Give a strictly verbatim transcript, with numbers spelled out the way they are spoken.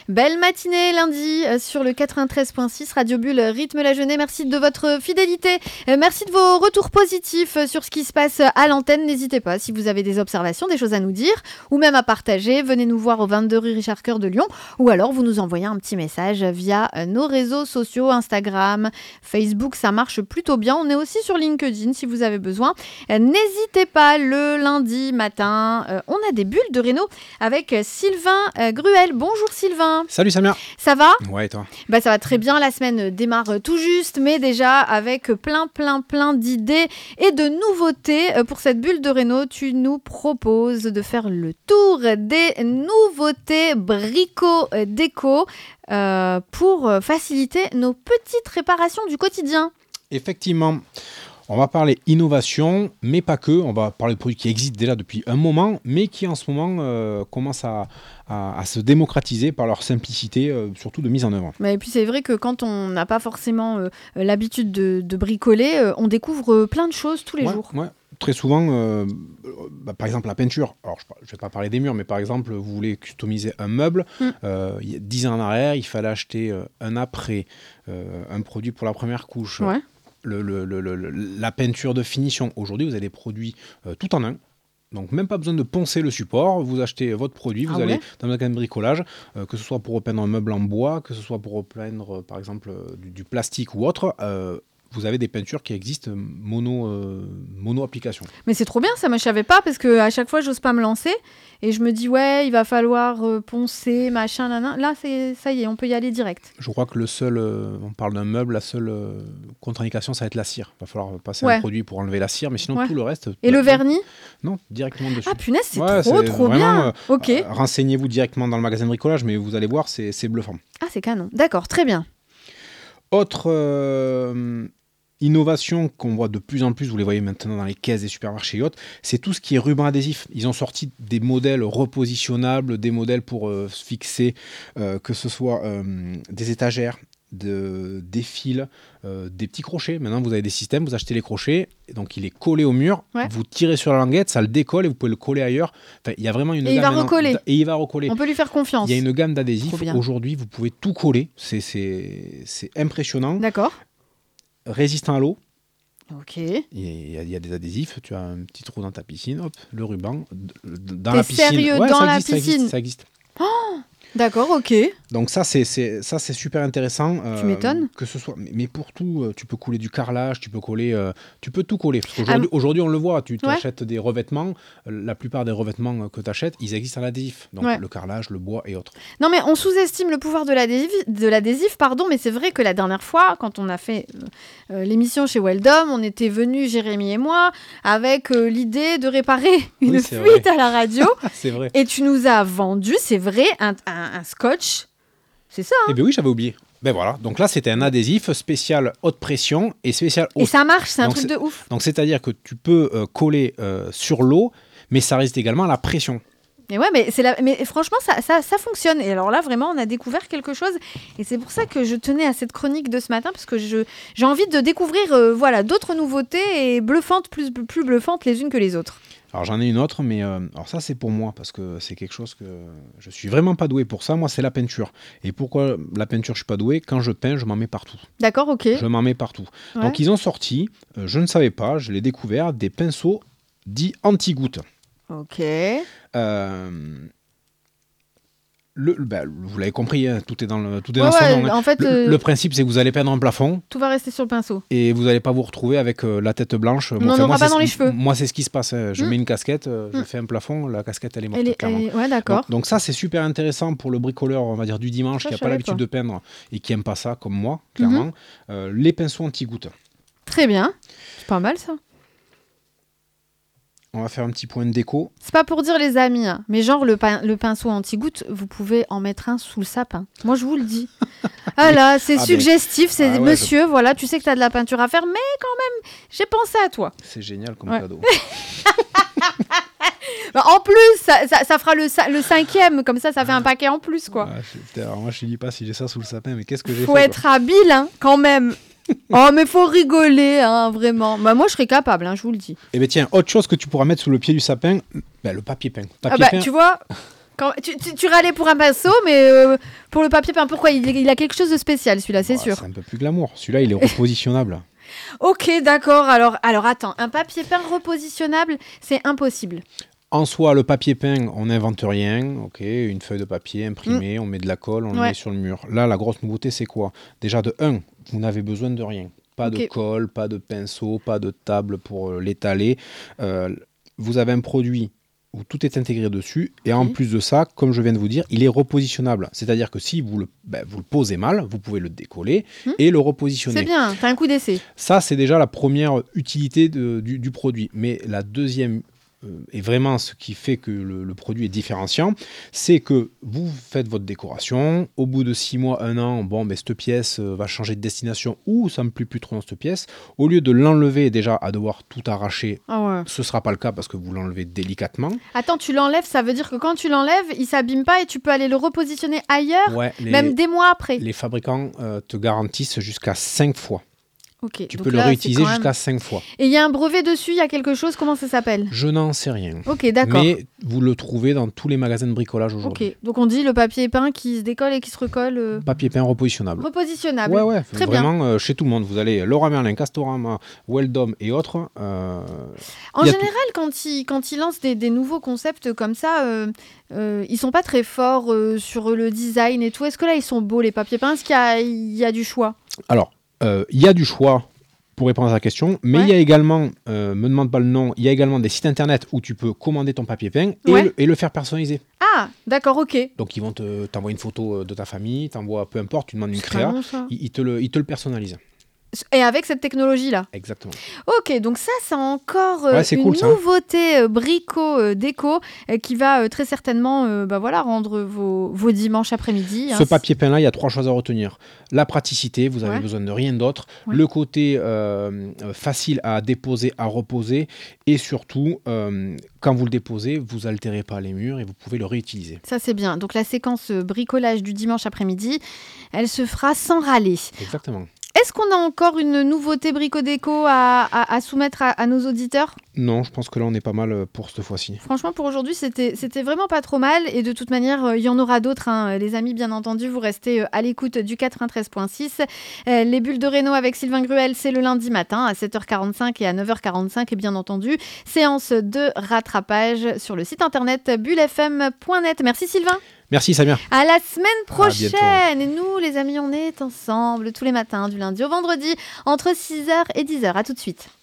Belle matinée lundi euh, sur le quatre-vingt-treize virgule six Radio Bulle Rythme la Journée. Merci de votre fidélité, euh, merci de vos retours positifs euh, sur ce qui se passe à l'antenne. N'hésitez pas si vous avez des observations, des choses à nous dire ou même à partager. Venez nous voir au vingt-deux rue Richard Coeur de Lyon ou alors vous nous envoyez un petit message via euh, nos réseaux sociaux, Instagram, Facebook, ça marche plutôt bien. On est aussi sur LinkedIn si vous avez besoin. Euh, n'hésitez pas, le lundi matin, euh, on a des bulles de réno avec Sylvain euh, Gruel. Bonjour Sylvain. Salut Samia. Ça va ? Ouais, et toi ? Bah, ça va très bien, la semaine démarre tout juste, mais déjà avec plein, plein, plein d'idées et de nouveautés. Pour cette bulle de réno, tu nous proposes de faire le tour des nouveautés brico-déco euh, pour faciliter nos petites réparations du quotidien. Effectivement. On va parler innovation, mais pas que. On va parler de produits qui existent déjà depuis un moment, mais qui en ce moment euh, commencent à, à, à se démocratiser par leur simplicité, euh, surtout de mise en œuvre. Et puis c'est vrai que quand on n'a pas forcément euh, l'habitude de, de bricoler, euh, on découvre plein de choses tous les ouais, jours. Ouais. Très souvent, euh, bah, par exemple la peinture. Alors je ne vais pas parler des murs, mais par exemple, vous voulez customiser un meuble. Mm. Euh, il y a dix ans en arrière, il fallait acheter euh, un après, euh, un produit pour la première couche. Ouais. Le, le, le, le, la peinture de finition. Aujourd'hui, vous avez des produits euh, tout en un. Donc, même pas besoin de poncer le support. Vous achetez votre produit, vous ah allez ouais dans un magasin de bricolage, euh, que ce soit pour repeindre un meuble en bois, que ce soit pour repeindre, euh, par exemple, euh, du, du plastique ou autre. Euh, vous avez des peintures qui existent mono, euh, mono application. Mais c'est trop bien, ça, moi je savais pas, parce qu'à chaque fois, j'ose pas me lancer. Et je me dis, ouais, il va falloir euh, poncer, machin, nanan. Là, c'est, ça y est, on peut y aller direct. Je crois que le seul, euh, on parle d'un meuble, la seule euh, contre-indication, ça va être la cire. Il va falloir passer ouais. un produit pour enlever la cire, mais sinon ouais. tout le reste... Et bah, le vernis ? Non, directement dessus. Ah punaise, c'est ouais, trop, c'est trop vraiment, bien. Euh, ok. Euh, renseignez-vous directement dans le magasin de bricolage, mais vous allez voir, c'est, c'est bluffant. Ah, c'est canon. D'accord, très bien. Autre... Euh, innovation qu'on voit de plus en plus, vous les voyez maintenant dans les caisses des supermarchés et autres, c'est tout ce qui est ruban adhésif. Ils ont sorti des modèles repositionnables, des modèles pour euh, fixer, euh, que ce soit euh, des étagères, de, des fils, euh, des petits crochets. Maintenant, vous avez des systèmes, vous achetez les crochets, donc il est collé au mur, ouais. vous tirez sur la languette, ça le décolle et vous pouvez le coller ailleurs. Enfin, il y a vraiment une et gamme. Il va recoller. Et il va recoller. On peut lui faire confiance. Il y a une gamme d'adhésifs. Aujourd'hui, vous pouvez tout coller. C'est, c'est, c'est impressionnant. D'accord. Résistant à l'eau. Ok. Il y, a, il y a des adhésifs. Tu as un petit trou dans ta piscine, hop, le ruban dans T'es la piscine. Sérieux, ouais, dans ça la existe, piscine. Ça existe. Ça existe. Oh, d'accord, ok. Donc ça c'est, c'est, ça, c'est super intéressant. Tu euh, m'étonnes. Que ce soit, mais, mais pour tout, euh, tu peux couler du carrelage, tu peux coller, euh, tu peux tout coller. Parce qu'aujourd'hui, ah, aujourd'hui on le voit, tu t'achètes ouais. des revêtements. Euh, la plupart des revêtements que tu achètes, ils existent en adhésif. Donc ouais. le carrelage, le bois et autres. Non mais on sous-estime le pouvoir de l'adhésif, de l'adhésif pardon, mais c'est vrai que la dernière fois, quand on a fait euh, l'émission chez Weldom, on était venus, Jérémy et moi, avec euh, l'idée de réparer une oui, fuite vrai. à la radio. C'est vrai. Et tu nous as vendu, c'est vrai, un, un, un scotch. C'est ça. Hein. Eh bien oui, j'avais oublié. Ben voilà. Donc là, c'était un adhésif spécial haute pression et spécial haute. Et ça marche, c'est un donc truc c'est, de ouf. Donc c'est-à-dire que tu peux euh, coller euh, sur l'eau, mais ça résiste également à la pression. Mais ouais, mais, c'est la... mais franchement, ça, ça, ça fonctionne. Et alors là, vraiment, on a découvert quelque chose. Et c'est pour ça que je tenais à cette chronique de ce matin, parce que je, j'ai envie de découvrir euh, voilà, d'autres nouveautés et bluffantes, plus, plus bluffantes les unes que les autres. Alors j'en ai une autre, mais euh, alors ça c'est pour moi, parce que c'est quelque chose que je suis vraiment pas doué pour ça. Moi, c'est la peinture. Et pourquoi la peinture, je suis pas doué ? Quand je peins, je m'en mets partout. D'accord, ok. Je m'en mets partout. Ouais. Donc ils ont sorti, euh, je ne savais pas, je l'ai découvert, des pinceaux dits anti-gouttes. Ok. Euh, le, bah, vous l'avez compris, hein, tout est dans, le, tout est ouais, dans son ouais, nom. Hein. En fait, le, euh... le principe, c'est que vous allez peindre un plafond. Tout va rester sur le pinceau. Et vous n'allez pas vous retrouver avec euh, la tête blanche. Bon, on n'en aura pas dans les cheveux. Moi, c'est ce qui se passe. Hein. Je mmh. mets une casquette, euh, mmh. je fais un plafond, la casquette, elle est morte. Elle est, clairement. elle est... Ouais, d'accord. Donc, donc ça, c'est super intéressant pour le bricoleur, on va dire, du dimanche, ça, qui n'a pas l'habitude pas. de peindre et qui n'aime pas ça, comme moi, clairement. Mmh. Euh, les pinceaux anti-gouttes. Très bien. C'est pas mal, ça. On va faire un petit point de déco. C'est pas pour dire les amis, hein, mais genre le, pin- le pinceau anti-goutte, vous pouvez en mettre un sous le sapin. Moi, je vous le dis. Ah là, c'est ah suggestif, ben... c'est ah ouais, monsieur, je... voilà, tu sais que t'as de la peinture à faire, mais quand même, j'ai pensé à toi. C'est génial comme ouais. cadeau. Bah, en plus, ça, ça, ça fera le, le cinquième, comme ça, ça fait un paquet en plus, quoi. Ah, je... Alors moi, je te dis pas si j'ai ça sous le sapin, mais qu'est-ce que j'ai Faut fait Faut être quoi. habile, hein, quand même. Oh, mais faut rigoler, hein, vraiment. Bah, moi, je serais capable, hein, je vous le dis. Eh bien, tiens, autre chose que tu pourras mettre sous le pied du sapin, bah, le papier peint. Papier ah bah, peint. Tu vois, Quand, tu, tu, tu râlais pour un pinceau, mais euh, pour le papier peint, pourquoi il, il a quelque chose de spécial, celui-là, c'est Bah, sûr. C'est un peu plus glamour. Celui-là, il est repositionnable. Ok, d'accord. Alors, alors attends, un papier peint repositionnable, c'est impossible. En soi, le papier peint, on n'invente rien. Ok, une feuille de papier imprimée, mm. on met de la colle, on ouais. le met sur le mur. Là, la grosse nouveauté, c'est quoi? Déjà, de un, vous n'avez besoin de rien. Pas okay. de colle, pas de pinceau, pas de table pour l'étaler. Euh, vous avez un produit où tout est intégré dessus. Et en okay. plus de ça, comme je viens de vous dire, il est repositionnable. C'est-à-dire que si vous le, ben, vous le posez mal, vous pouvez le décoller mmh. et le repositionner. C'est bien, tu as un coup d'essai. Ça, c'est déjà la première utilité de, du, du produit. Mais la deuxième, euh, et vraiment ce qui fait que le, le produit est différenciant, c'est que vous faites votre décoration. Au bout de six mois, un an, bon, ben, cette pièce va changer de destination ou ça ne me plaît plus trop dans cette pièce. Au lieu de l'enlever déjà à devoir tout arracher, oh ouais. ce ne sera pas le cas parce que vous l'enlevez délicatement. Attends, tu l'enlèves, ça veut dire que quand tu l'enlèves, il ne s'abîme pas et tu peux aller le repositionner ailleurs, ouais, les, même des mois après. Les fabricants euh, te garantissent jusqu'à cinq fois. Okay, tu peux le là, réutiliser même... jusqu'à cinq fois. Et il y a un brevet dessus, il y a quelque chose, comment ça s'appelle? Je n'en sais rien. Ok, d'accord. Mais vous le trouvez dans tous les magasins de bricolage aujourd'hui. Ok, donc on dit le papier peint qui se décolle et qui se recolle. Euh... Papier peint repositionnable. Repositionnable. Ouais, ouais, très vraiment bien. Euh, chez tout le monde. Vous allez Leroy Merlin, Castorama, Weldom et autres. Euh... En général, tout... quand ils quand ils lancent des, des nouveaux concepts comme ça, euh, euh, ils sont pas très forts euh, sur le design et tout. Est-ce que là ils sont beaux les papiers peints? Est-ce qu'il y a, il y a du choix? Alors, il euh, y a du choix. Pour répondre à ta question, mais il ouais. y a également, euh, me demande pas le nom, il y a également des sites internet où tu peux commander ton papier peint et, ouais. le, et le faire personnaliser. Ah, d'accord, ok. Donc ils vont te, t'envoyer une photo de ta famille, t'envoient peu importe, tu demandes une créa, ils, ils, te le, ils te le personnalisent. Et avec cette technologie-là. Exactement. Ok, donc ça, c'est encore euh, ouais, c'est une cool, nouveauté euh, brico euh, déco euh, qui va euh, très certainement euh, bah, voilà, rendre vos, vos dimanches après-midi. Ce hein, papier peint-là, il y a trois choses à retenir. La praticité, vous avez ouais. besoin de rien d'autre. Ouais. Le côté euh, facile à déposer, à reposer. Et surtout, euh, quand vous le déposez, vous altérez pas les murs et vous pouvez le réutiliser. Ça, c'est bien. Donc la séquence bricolage du dimanche après-midi, elle se fera sans râler. Exactement. Est-ce qu'on a encore une nouveauté brico-déco à, à, à soumettre à, à nos auditeurs? Non, je pense que là, on est pas mal pour cette fois-ci. Franchement, pour aujourd'hui, c'était, c'était vraiment pas trop mal. Et de toute manière, il y en aura d'autres. Hein. Les amis, bien entendu, vous restez à l'écoute du quatre-vingt-treize virgule six. Euh, les bulles de Réno avec Sylvain Gruel, c'est le lundi matin à sept heures quarante-cinq et à neuf heures quarante-cinq. Et bien entendu, séance de rattrapage sur le site internet bulle f m point net. Merci Sylvain. Merci Samia. À la semaine prochaine. Et nous, les amis, on est ensemble tous les matins, du lundi au vendredi, entre six heures et dix heures. À tout de suite.